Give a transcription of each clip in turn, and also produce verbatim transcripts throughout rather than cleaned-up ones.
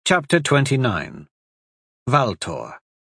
Chapter twenty-nine. Valtor.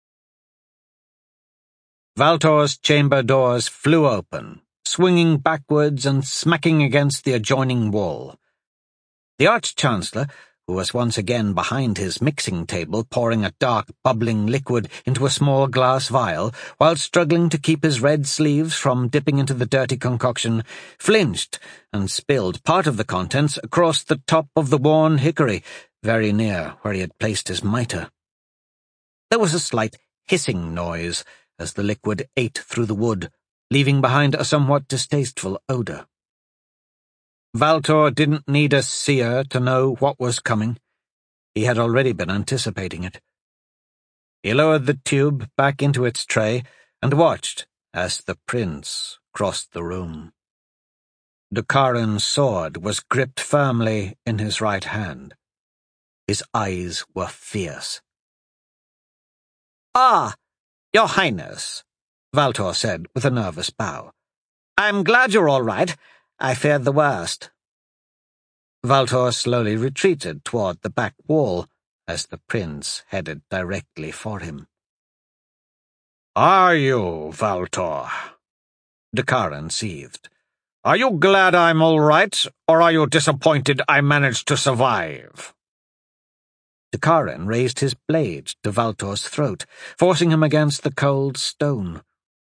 Valtor's chamber doors flew open, swinging backwards and smacking against the adjoining wall. The Arch-Chancellor, who was once again behind his mixing table pouring a dark, bubbling liquid into a small glass vial, while struggling to keep his red sleeves from dipping into the dirty concoction, flinched and spilled part of the contents across the top of the worn hickory, very near where he had placed his mitre. There was a slight hissing noise as the liquid ate through the wood, leaving behind a somewhat distasteful odour. Valtor didn't need a seer to know what was coming. He had already been anticipating it. He lowered the tube back into its tray and watched as the prince crossed the room. Dakaran's sword was gripped firmly in his right hand. His eyes were fierce. "Ah, Your Highness," Valtor said with a nervous bow. "I'm glad you're all right. I feared the worst." Valtor slowly retreated toward the back wall as the prince headed directly for him. "Are you, Valtor?" Dakaran seethed. "Are you glad I'm all right, or are you disappointed I managed to survive?" Dakaran raised his blade to Valtor's throat, forcing him against the cold stone.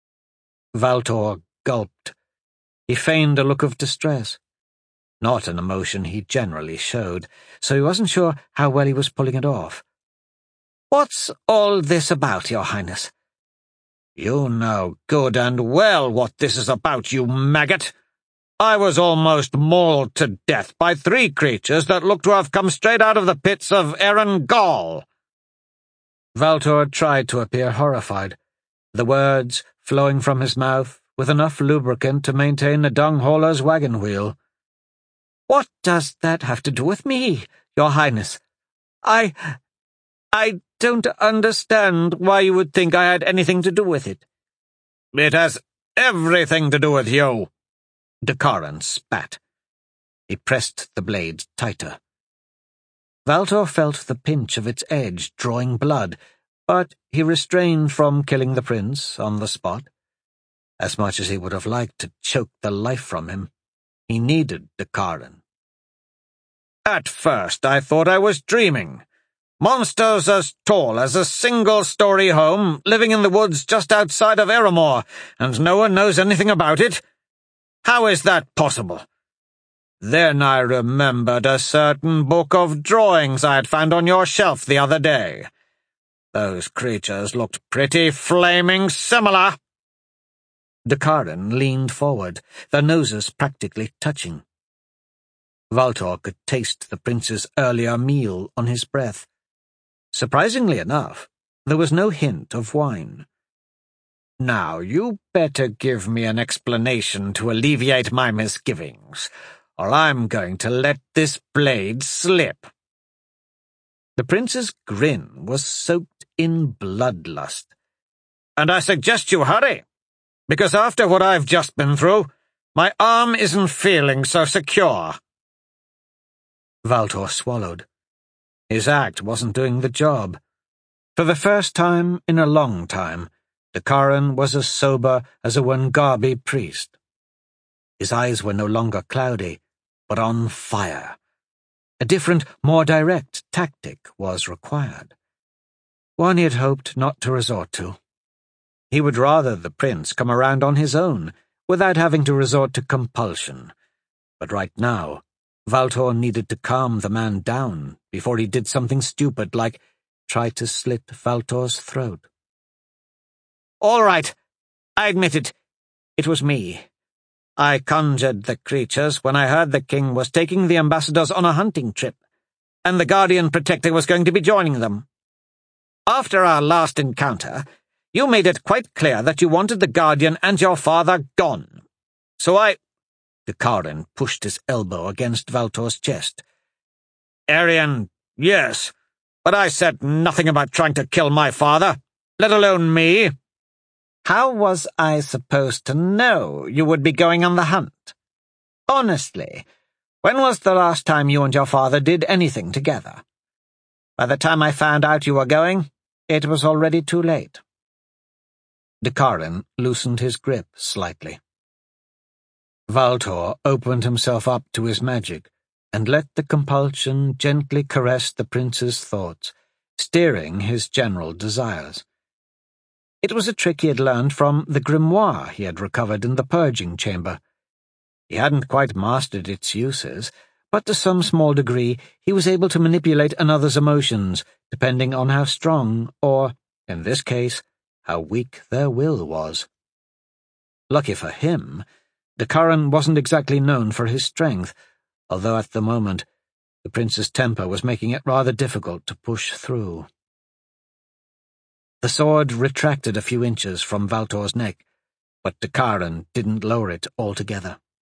Valtor gulped. He feigned a look of distress. Not an emotion he generally showed, so he wasn't sure how well he was pulling it off. "What's all this about, Your Highness?" "You know good and well what this is about, you maggot. I was almost mauled to death by three creatures that looked to have come straight out of the pits of Erangel." Valtor tried to appear horrified, the words flowing from his mouth with enough lubricant to maintain a dung-hauler's wagon wheel. "What does that have to do with me, Your Highness? I... I don't understand why you would think I had anything to do with it." "It has everything to do with you," Dakaran spat. He pressed the blade tighter. Valtor felt the pinch of its edge drawing blood, but he restrained from killing the prince on the spot. As much as he would have liked to choke the life from him, he needed Dakaran. "At first I thought I was dreaming. Monsters as tall as a single-story home living in the woods just outside of Eramor, and no one knows anything about it? How is that possible? Then I remembered a certain book of drawings I had found on your shelf the other day. Those creatures looked pretty flaming similar." Dakaran leaned forward, their noses practically touching. Valtor could taste the prince's earlier meal on his breath. Surprisingly enough, there was no hint of wine. "Now you better give me an explanation to alleviate my misgivings, or I'm going to let this blade slip." The prince's grin was soaked in bloodlust. "And I suggest you hurry, because after what I've just been through, my arm isn't feeling so secure." Valtor swallowed. His act wasn't doing the job. For the first time in a long time, Dakaran was as sober as a Wengabi priest. His eyes were no longer cloudy, but on fire. A different, more direct tactic was required. One he had hoped not to resort to. He would rather the prince come around on his own, without having to resort to compulsion. But right now, Valtor needed to calm the man down before he did something stupid like try to slit Valtor's throat. "All right, I admit it. It was me. I conjured the creatures when I heard the king was taking the ambassadors on a hunting trip, and the Guardian Protector was going to be joining them. After our last encounter, you made it quite clear that you wanted the Guardian and your father gone. So I—" Dakaran pushed his elbow against Valtor's chest. "Arian, yes, but I said nothing about trying to kill my father, let alone me." "How was I supposed to know you would be going on the hunt? Honestly, when was the last time you and your father did anything together?" By the time I found out you were going, it was already too late. Dakaran loosened his grip slightly. Valtor opened himself up to his magic and let the compulsion gently caress the prince's thoughts, steering his general desires. It was a trick he had learned from the grimoire he had recovered in the purging chamber. He hadn't quite mastered its uses, but to some small degree he was able to manipulate another's emotions, depending on how strong, or, in this case, how weak their will was. Lucky for him, Dakaran wasn't exactly known for his strength, although at the moment the prince's temper was making it rather difficult to push through. The sword retracted a few inches from Valtor's neck, but Dakaran didn't lower it altogether.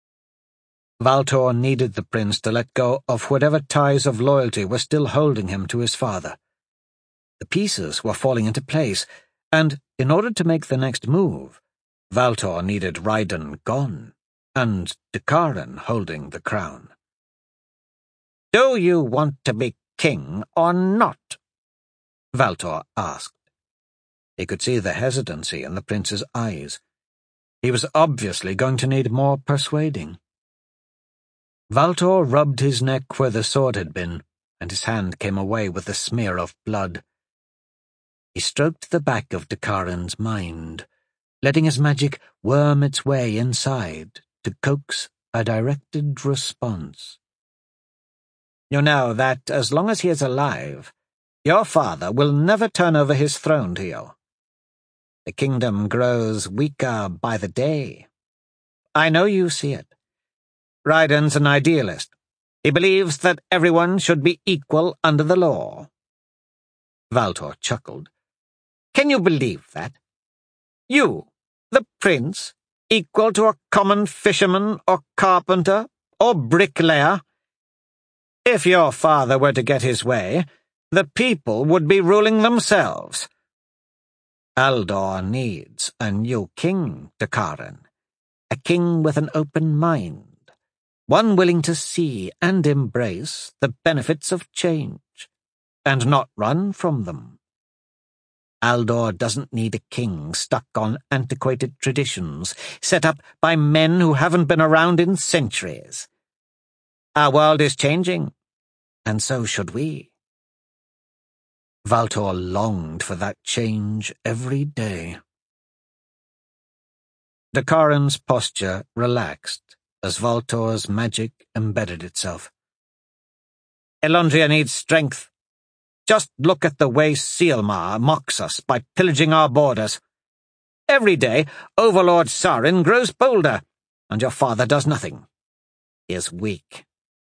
Valtor needed the prince to let go of whatever ties of loyalty were still holding him to his father. The pieces were falling into place, and in order to make the next move, Valtor needed Raiden gone, and Dakaran holding the crown. "Do you want to be king or not?" Valtor asked. He could see the hesitancy in the prince's eyes. He was obviously going to need more persuading. Valtor rubbed his neck where the sword had been, and his hand came away with a smear of blood. He stroked the back of Dakaran's mind, letting his magic worm its way inside to coax a directed response. "You know that as long as he is alive, your father will never turn over his throne to you. The kingdom grows weaker by the day. I know you see it. Raiden's an idealist. He believes that everyone should be equal under the law." Valtor chuckled. "Can you believe that? You, the prince, equal to a common fisherman or carpenter or bricklayer? If your father were to get his way, the people would be ruling themselves. Aldor needs a new king, Dakaran, a king with an open mind, one willing to see and embrace the benefits of change, and not run from them. Aldor doesn't need a king stuck on antiquated traditions, set up by men who haven't been around in centuries. Our world is changing, and so should we." Valtor longed for that change every day. Dakaran's posture relaxed as Valtor's magic embedded itself. "Elondria needs strength. Just look at the way Sealmar mocks us by pillaging our borders. Every day, Overlord Sarin grows bolder, and your father does nothing. He is weak."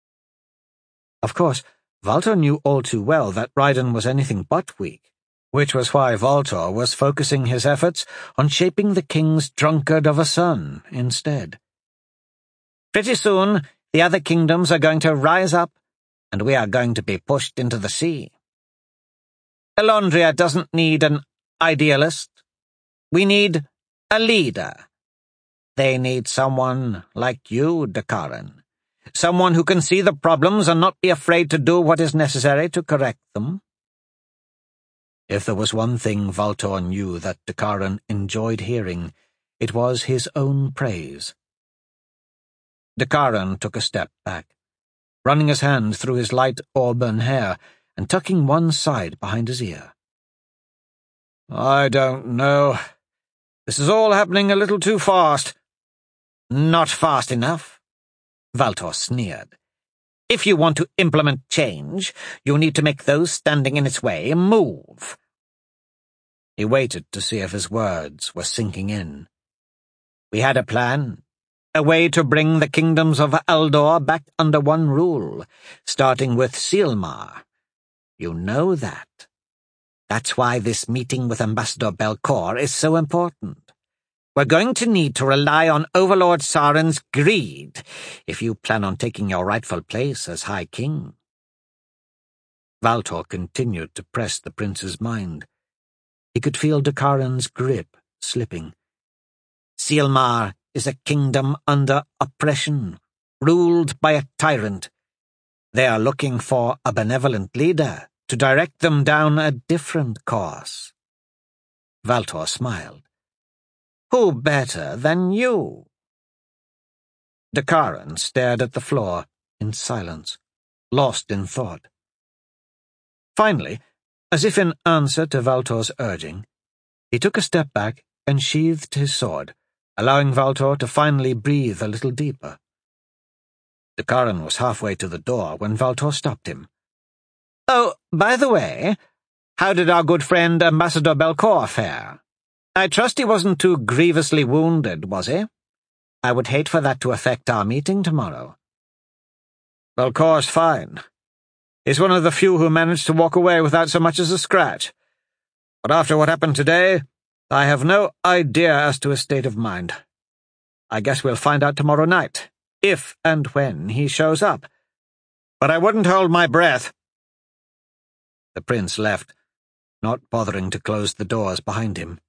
Of course, Valtor knew all too well that Raiden was anything but weak, which was why Valtor was focusing his efforts on shaping the king's drunkard of a son instead. "Pretty soon, the other kingdoms are going to rise up, and we are going to be pushed into the sea. Elondria doesn't need an idealist. We need a leader. They need someone like you, Dakaran. Someone who can see the problems and not be afraid to do what is necessary to correct them." If there was one thing Valtor knew that Dakaran enjoyed hearing, it was his own praise. Dakaran took a step back, running his hand through his light auburn hair and tucking one side behind his ear. "I don't know. This is all happening a little too fast." "Not fast enough," Valtor sneered. "If you want to implement change, you need to make those standing in its way move." He waited to see if his words were sinking in. "We had a plan, a way to bring the kingdoms of Aldor back under one rule, starting with Sealmar. You know that. That's why this meeting with Ambassador Belcor is so important. We're going to need to rely on Overlord Sarin's greed if you plan on taking your rightful place as High King." Valtor continued to press the prince's mind. He could feel Dakaran's grip slipping. "Sealmar is a kingdom under oppression, ruled by a tyrant. They are looking for a benevolent leader to direct them down a different course. Valtor smiled. Who better than you? Dakaran stared at the floor in silence, lost in thought. Finally, as if in answer to Valtor's urging, he took a step back and sheathed his sword, allowing Valtor to finally breathe a little deeper. Dakaran was halfway to the door when Valtor stopped him. Oh, by the way, how did our good friend Ambassador Belcour fare? I trust he wasn't too grievously wounded, was he? I would hate for that to affect our meeting tomorrow. Belcour's fine. He's one of the few who managed to walk away without so much as a scratch. But after what happened today, I have no idea as to his state of mind. I guess we'll find out tomorrow night, if and when he shows up. But I wouldn't hold my breath. The prince left, not bothering to close the doors behind him.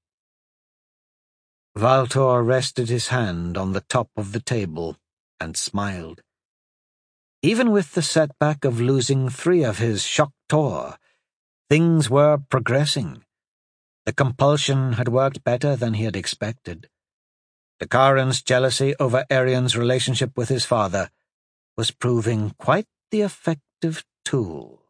Valtor rested his hand on the top of the table and smiled. Even with the setback of losing three of his Choctaw, things were progressing. The compulsion had worked better than he had expected. Dakaran's jealousy over Arian's relationship with his father was proving quite the effective tool.